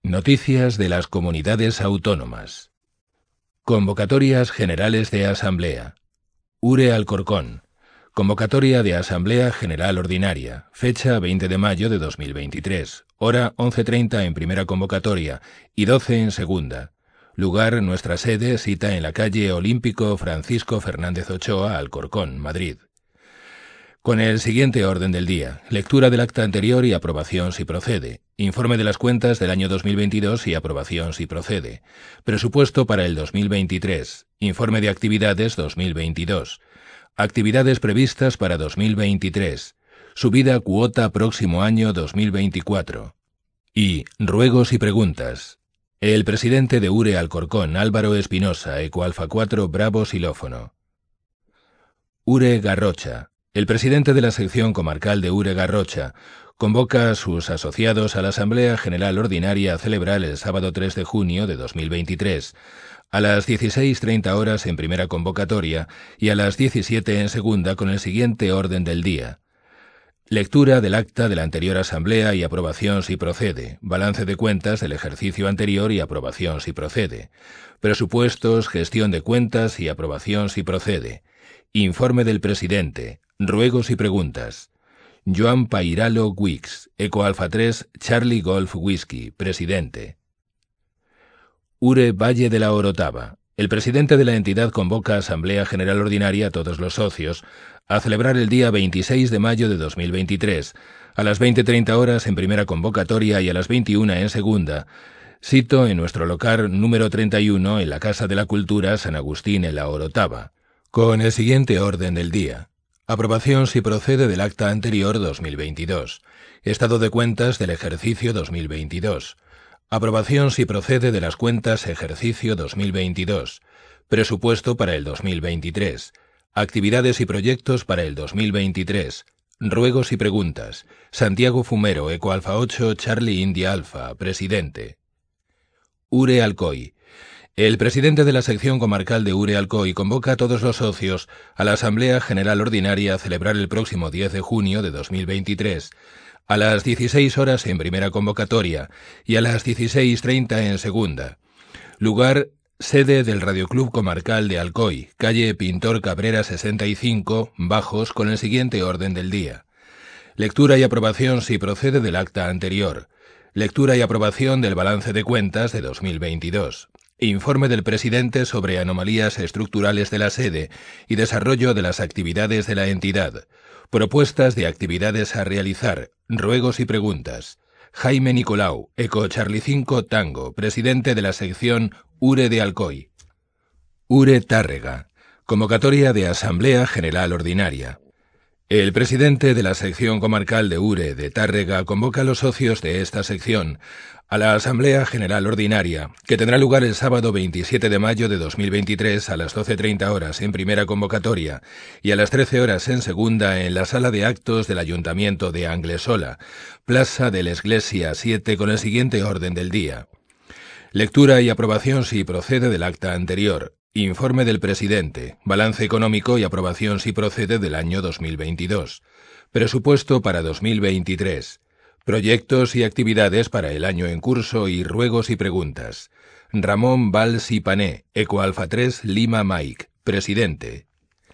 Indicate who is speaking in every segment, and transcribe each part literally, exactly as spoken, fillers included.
Speaker 1: Noticias de las comunidades autónomas. Convocatorias generales de asamblea. Ure Alcorcón. Convocatoria de Asamblea General Ordinaria. Fecha veinte de mayo de dos mil veintitrés. Hora once treinta en primera convocatoria y doce en segunda. Lugar nuestra sede, cita en la calle Olímpico Francisco Fernández Ochoa, Alcorcón, Madrid. Con el siguiente orden del día: lectura del acta anterior y aprobación si procede, informe de las cuentas del año dos mil veintidós y aprobación si procede, presupuesto para el dos mil veintitrés, informe de actividades dos mil veintidós, actividades previstas para dos mil veintitrés, subida cuota próximo año dos mil veinticuatro, y ruegos y preguntas. El presidente de Ure Alcorcón, Álvaro Espinosa, Eco Alfa cuatro, Bravo Xilófono. Ure Garrocha. El presidente de la sección comarcal de Ure Garrocha convoca a sus asociados a la Asamblea General Ordinaria a celebrar el sábado tres de junio de dos mil veintitrés, a las dieciséis treinta horas en primera convocatoria y a las diecisiete en segunda, con el siguiente orden del día: lectura del acta de la anterior asamblea y aprobación si procede, balance de cuentas del ejercicio anterior y aprobación si procede, presupuestos, gestión de cuentas y aprobación si procede, informe del presidente, ruegos y preguntas. Joan Pairalo Wix, Eco Alfa tres, Charlie Golf Whisky, presidente. Ure Valle de la Orotava. El presidente de la entidad convoca a Asamblea General Ordinaria a todos los socios a celebrar el día veintiséis de mayo de dos mil veintitrés, a las veinte treinta horas en primera convocatoria y a las veintiuna en segunda, cito en nuestro local número treinta y uno en la Casa de la Cultura San Agustín en la Orotava, con el siguiente orden del día: aprobación si procede del acta anterior dos mil veintidós, estado de cuentas del ejercicio dos mil veintidós, aprobación si procede de las cuentas ejercicio dos mil veintidós, presupuesto para el dos mil veintitrés, actividades y proyectos para el dos mil veintitrés, ruegos y preguntas. Santiago Fumero, Eco Alfa ocho, Charlie India Alfa, presidente. Ure Alcoy. El presidente de la sección comarcal de Ure Alcoy convoca a todos los socios a la Asamblea General Ordinaria a celebrar el próximo diez de junio de dos mil veintitrés, a las dieciséis horas en primera convocatoria y a las dieciséis treinta en segunda. Lugar: sede del Radioclub Comarcal de Alcoy, calle Pintor Cabrera sesenta y cinco, Bajos, con el siguiente orden del día: lectura y aprobación si procede del acta anterior, lectura y aprobación del balance de cuentas de dos mil veintidós, informe del presidente sobre anomalías estructurales de la sede y desarrollo de las actividades de la entidad, propuestas de actividades a realizar, ruegos y preguntas. Jaime Nicolau, Eco Charlie cinco Tango, presidente de la sección Ure de Alcoy. Ure Tárrega. Convocatoria de Asamblea General Ordinaria. El presidente de la sección comarcal de Ure de Tárrega convoca a los socios de esta sección a la Asamblea General Ordinaria, que tendrá lugar el sábado veintisiete de mayo de dos mil veintitrés a las doce treinta horas en primera convocatoria y a las trece horas en segunda en la sala de actos del Ayuntamiento de Anglesola, Plaza de la Església siete, con el siguiente orden del día: lectura y aprobación si procede del acta anterior, informe del presidente, balance económico y aprobación si procede del año dos mil veintidós, presupuesto para dos mil veintitrés, proyectos y actividades para el año en curso y ruegos y preguntas. Ramón Valls y Pané, Eco Alfa tres, Lima Mike, presidente.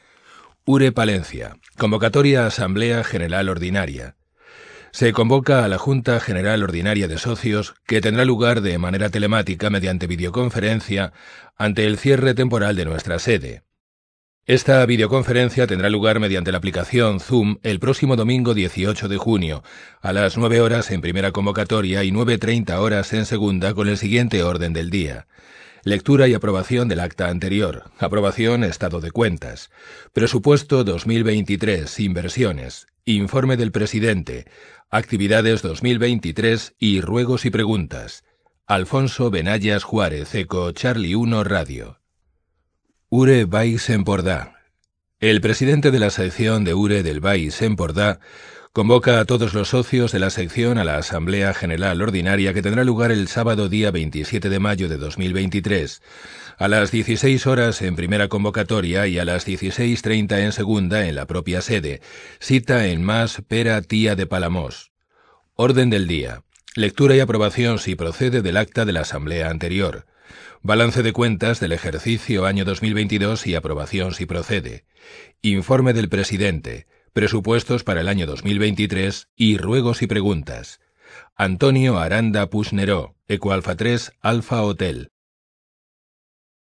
Speaker 1: Ure Palencia. Convocatoria a Asamblea General Ordinaria. Se convoca a la Junta General Ordinaria de Socios, que tendrá lugar de manera telemática mediante videoconferencia ante el cierre temporal de nuestra sede. Esta videoconferencia tendrá lugar mediante la aplicación Zoom el próximo domingo dieciocho de junio, a las nueve horas en primera convocatoria y nueve treinta horas en segunda, con el siguiente orden del día: lectura y aprobación del acta anterior, aprobación estado de cuentas, presupuesto dos mil veintitrés, inversiones, informe del presidente, actividades dos mil veintitrés y ruegos y preguntas. Alfonso Benayas Juárez, Eco Charlie uno Radio. Ure Baix Empordà. El presidente de la sección de Ure del Baix Empordà convoca a todos los socios de la sección a la Asamblea General Ordinaria, que tendrá lugar el sábado día veintisiete de mayo de dos mil veintitrés, a las dieciséis horas en primera convocatoria y a las dieciséis treinta en segunda en la propia sede, cita en Mas Pera Tía de Palamós. Orden del día: Lectura y aprobación, si procede, del acta de la Asamblea anterior. Balance de cuentas del ejercicio año dos mil veintidós y aprobación, si procede. Informe del presidente. Presupuestos para el año dos mil veintitrés y ruegos y preguntas. Antonio Aranda Puigneró, Ecoalfa tres Alfa Hotel.